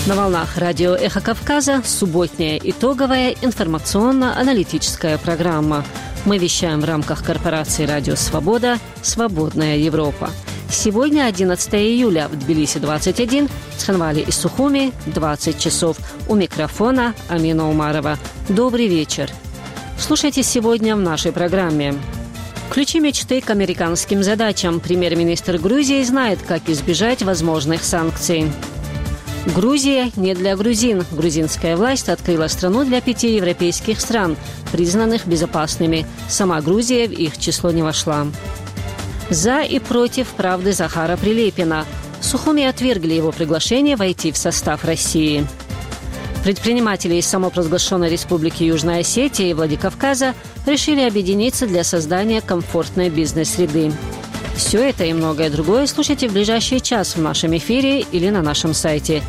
На волнах радио «Эхо Кавказа» субботняя итоговая информационно-аналитическая программа. Мы вещаем в рамках корпорации «Радио Свобода. Свободная Европа». Сегодня 11 июля, в Тбилиси 21, в Цхинвале и Сухуми 20 часов. У микрофона Амина Умарова. Добрый вечер. Слушайте сегодня в нашей программе. Ключи мечты к американским задачам. Премьер-министр Грузии знает, как избежать возможных санкций. Грузия не для грузин. Грузинская власть открыла страну для 5 европейских стран, признанных безопасными. Сама Грузия в их число не вошла. За и против правды Захара Прилепина. Сухуми отвергли его приглашение войти в состав России. Предприниматели из самопровозглашенной Республики Южная Осетия и Владикавказа решили объединиться для создания комфортной бизнес-среды. Все это и многое другое слушайте в ближайший час в нашем эфире или на нашем сайте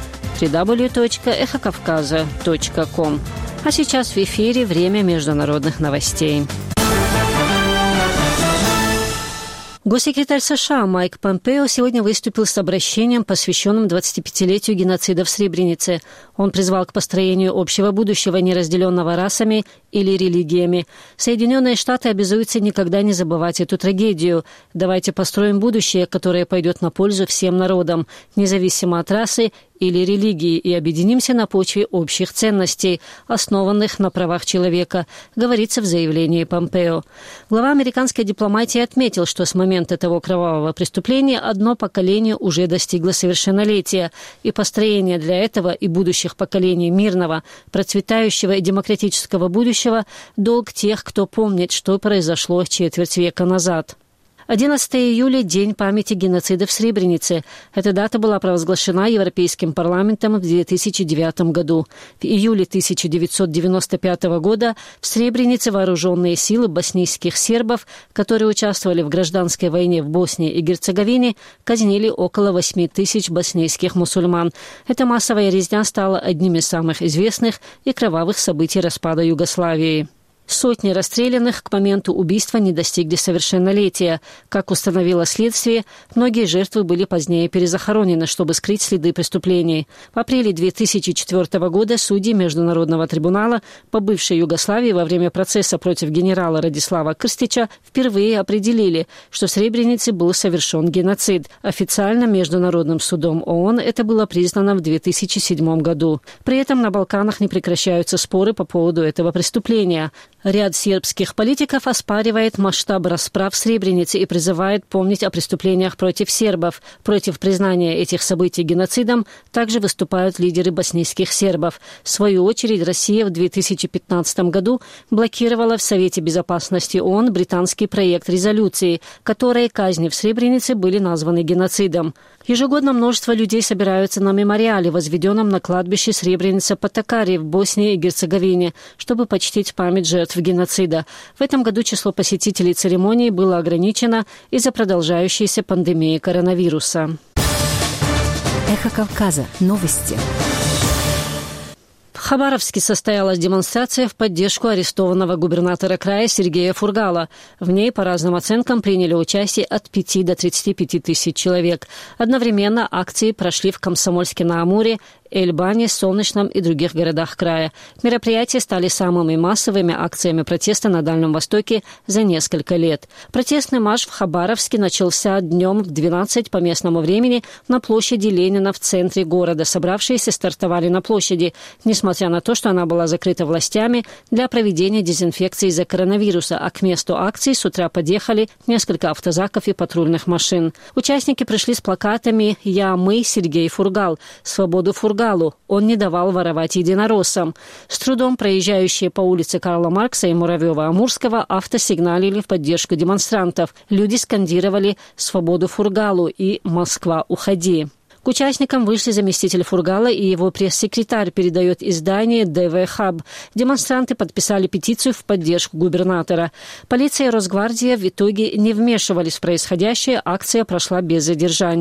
www.эхокавказа.ком. А сейчас в эфире время международных новостей. Госсекретарь США Майк Помпео сегодня выступил с обращением, посвященным 25-летию геноцида в Сребренице. Он призвал к построению общего будущего, неразделенного расами или религиями. Соединенные Штаты обязуются никогда не забывать эту трагедию. Давайте построим будущее, которое пойдет на пользу всем народам, независимо от расы или религии, и объединимся на почве общих ценностей, основанных на правах человека, говорится в заявлении Помпео. Глава американской дипломатии отметил, что с момента того кровавого преступления одно поколение уже достигло совершеннолетия, и построение для этого и будущих поколений мирного, процветающего и демократического будущего – долг тех, кто помнит, что произошло четверть века назад. 11 июля – День памяти геноцида в Сребренице. Эта дата была провозглашена Европейским парламентом в 2009 году. В июле 1995 года в Сребренице вооруженные силы боснийских сербов, которые участвовали в гражданской войне в Боснии и Герцеговине, казнили около 8 тысяч боснийских мусульман. Эта массовая резня стала одним из самых известных и кровавых событий распада Югославии. Сотни расстрелянных к моменту убийства не достигли совершеннолетия. Как установило следствие, многие жертвы были позднее перезахоронены, чтобы скрыть следы преступлений. В апреле 2004 года судьи Международного трибунала по бывшей Югославии во время процесса против генерала Радислава Крстича впервые определили, что в Сребренице был совершен геноцид. Официально Международным судом ООН это было признано в 2007 году. При этом на Балканах не прекращаются споры по поводу этого преступления. Ряд сербских политиков оспаривает масштаб расправ в Сребренице и призывает помнить о преступлениях против сербов. Против признания этих событий геноцидом также выступают лидеры боснийских сербов. В свою очередь, Россия в 2015 году блокировала в Совете безопасности ООН британский проект резолюции, которые казни в Сребренице были названы геноцидом. Ежегодно множество людей собираются на мемориале, возведенном на кладбище Сребреница-Потакари в Боснии и Герцеговине, чтобы почтить память жертв геноцида. В этом году число посетителей церемонии было ограничено из-за продолжающейся пандемии коронавируса. Эхо Кавказа. Новости. В Хабаровске состоялась демонстрация в поддержку арестованного губернатора края Сергея Фургала. В ней, по разным оценкам, приняли участие от 5 до 35 тысяч человек. Одновременно акции прошли в Комсомольске-на-Амуре, Эльбане, Солнечном и других городах края. Мероприятия стали самыми массовыми акциями протеста на Дальнем Востоке за несколько лет. Протестный марш в Хабаровске начался днем в 12 по местному времени на площади Ленина в центре города. Собравшиеся стартовали на площади, несмотря на то, что она была закрыта властями для проведения дезинфекции из-за коронавируса, а к месту акции с утра подъехали несколько автозаков и патрульных машин. Участники пришли с плакатами «Я, мы, Сергей Фургал», «Свободу Фургалу». Он не давал воровать единороссам. С трудом проезжающие по улице Карла Маркса и Муравьева-Амурского автосигналили в поддержку демонстрантов. Люди скандировали «Свободу Фургалу» и «Москва, уходи». К участникам вышли заместитель Фургала и его пресс-секретарь, передает издание ДВ Хаб. Демонстранты подписали петицию в поддержку губернатора. Полиция и Росгвардия в итоге не вмешивались в происходящее, акция прошла без задержаний.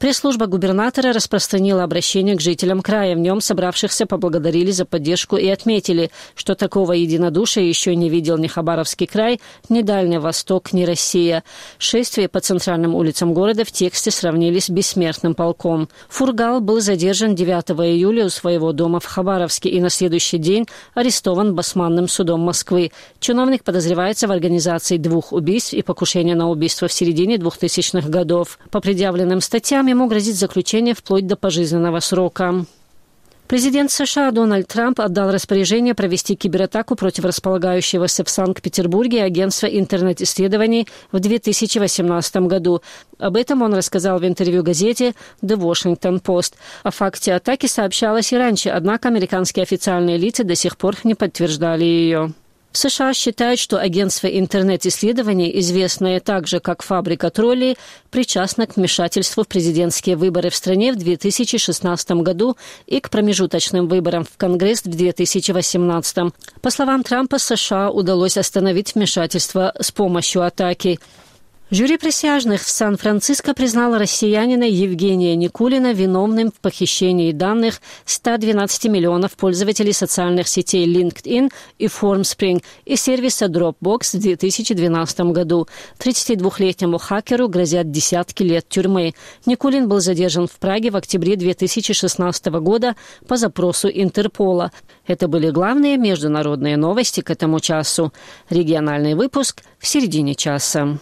Пресс-служба губернатора распространила обращение к жителям края. В нем собравшихся поблагодарили за поддержку и отметили, что такого единодушия еще не видел ни Хабаровский край, ни Дальний Восток, ни Россия. Шествие по центральным улицам города в тексте сравнили с бессмертным полком. Фургал был задержан 9 июля у своего дома в Хабаровске и на следующий день арестован Басманным судом Москвы. Чиновник подозревается в организации 2 убийств и покушения на убийство в середине 2000-х годов. По предъявленным статьям ему грозит заключение вплоть до пожизненного срока. Президент США Дональд Трамп отдал распоряжение провести кибератаку против располагающегося в Санкт-Петербурге агентства интернет-исследований в 2018 году. Об этом он рассказал в интервью газете The Washington Post. О факте атаки сообщалось и раньше, однако американские официальные лица до сих пор не подтверждали ее. В США считают, что агентство интернет-исследований, известное также как «Фабрика троллей», причастно к вмешательству в президентские выборы в стране в 2016 году и к промежуточным выборам в Конгресс в 2018. По словам Трампа, США удалось остановить вмешательство с помощью атаки. Жюри присяжных в Сан-Франциско признало россиянина Евгения Никулина виновным в похищении данных 112 миллионов пользователей социальных сетей LinkedIn и Formspring и сервиса Dropbox в 2012 году. 32-летнему хакеру грозят десятки лет тюрьмы. Никулин был задержан в Праге в октябре 2016 года по запросу Интерпола. Это были главные международные новости к этому часу. Региональный выпуск в середине часа.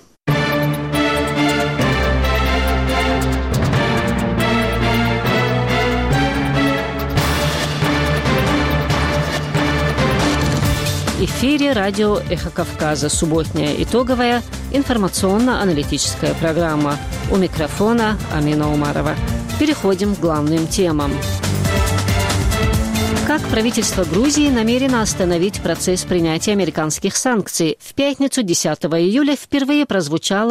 В эфире радио «Эхо Кавказа». Субботняя итоговая информационно-аналитическая программа. У микрофона Амина Умарова. Переходим к главным темам. Как правительство Грузии намерено остановить процесс принятия американских санкций? В пятницу, 10 июля, впервые прозвучало